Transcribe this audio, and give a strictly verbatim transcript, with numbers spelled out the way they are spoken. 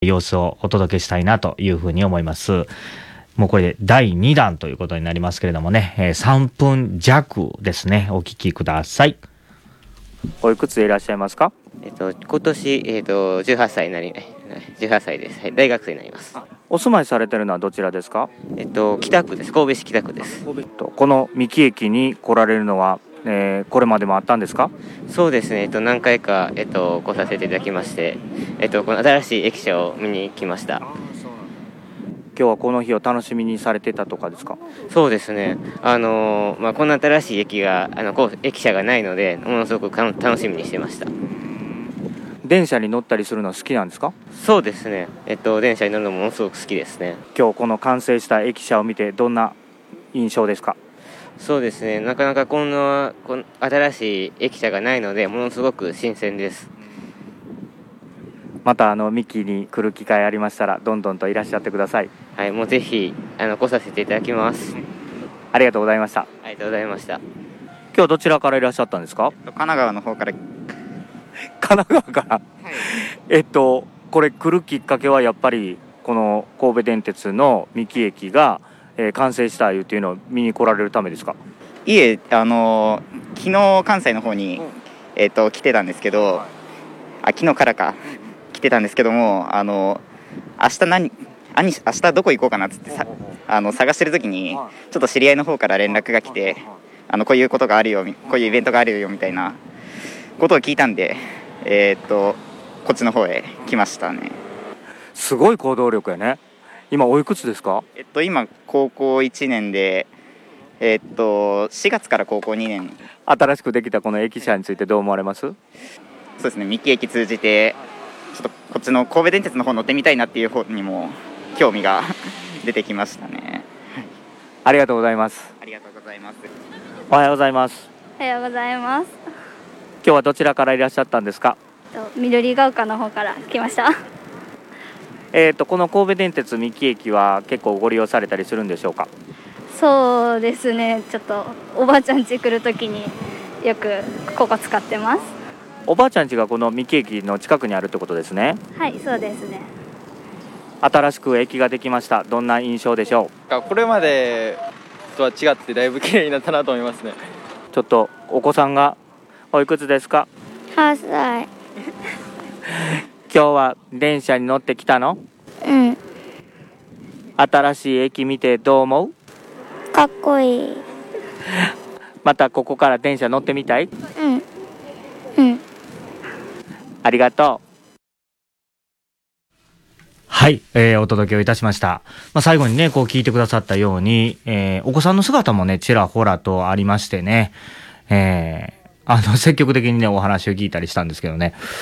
様子をお届けしたいなというふうに思います。もうこれでだいにだんということになりますけれどもね、えー、さんぷんじゃくですね。お聞きください。おいくつでいらっしゃいますか？ えっと、今年、えっと、じゅうはっさいになり、じゅうはっさいです。はい、大学生になります。 お住まいされてるのはどちらですか？ えっと、北区です。神戸市北区です。 この三木駅に来られるのは、えー、これまでもあったんですか？ そうですね、えっと、何回か、えっと、来させていただきまして、えっと、この新しい駅舎を見に来ました。 今日はこの日を楽しみにされてたとかですか？ そうですね、あのーまあ、こんな新しい駅があのこう駅舎がないので、ものすごく楽しみにしてました。 電車に乗ったりするの好きなんですか？ そうですね、えっと、電車に乗るのもものすごく好きですね。 今日この完成した駅舎を見てどんな印象ですか？ そうですね、なかなかこんなこん新しい駅舎がないので、ものすごく新鮮です。 またあの三木に来る機会ありましたらどんどんといらっしゃってください。 はい、もうぜひあの来させていただきます。 ありがとうございました。 ありがとうございました。 今日どちらからいらっしゃったんですか？ 神奈川の方から。 神奈川から、はい、えっとこれ来るきっかけはやっぱりこの神戸電鉄の三木駅が、えー、完成したいうっていうのを見に来られるためですか？ いえ、あの昨日関西の方に、えー、と来てたんですけど、あ昨日からか来てたんですけども、あの明日何明日どこ行こうかなっつってさあの探してる時にちょっと知り合いの方から連絡が来て、あのこういうことがあるよ、こういうイベントがあるよみたいなことを聞いたんで、えー、っとこっちの方へ来ましたね。 すごい行動力やね。今おいくつですか？ えっと今高校いちねんで、えー、っとしがつから高校にねん。 新しくできたこの駅舎についてどう思われます？ そうですね、三木駅通じてちょっとこっちの神戸電鉄の方乗ってみたいなっていう方にも興味が出てきましたね。 ありがとうございます。 ありがとうございます。 おはようございます。 おはようございます。 今日はどちらからいらっしゃったんですか？ 緑が丘の方から来ました。 えーとこの神戸電鉄三木駅は結構ご利用されたりするんでしょうか？ そうですね、ちょっとおばあちゃん家来るときによくここ使ってます。 おばあちゃん家がこの三木駅の近くにあるってことですね。 はい、そうですね。 新しく駅ができました。どんな印象でしょう？これまでとは違ってだいぶ綺麗になったなと思いますね。 ちょっとお子さんがおいくつですか？ はっさい。 今日は電車に乗ってきたの？ うん。 新しい駅見てどう思う？ かっこいい。 またここから電車乗ってみたい？ うんうん。 ありがとう。はい、えー、お届けをいたしました。まあ、最後にねこう聞いてくださったように、えー、お子さんの姿もねちらほらとありましてね、えー、あの積極的にねお話を聞いたりしたんですけどね。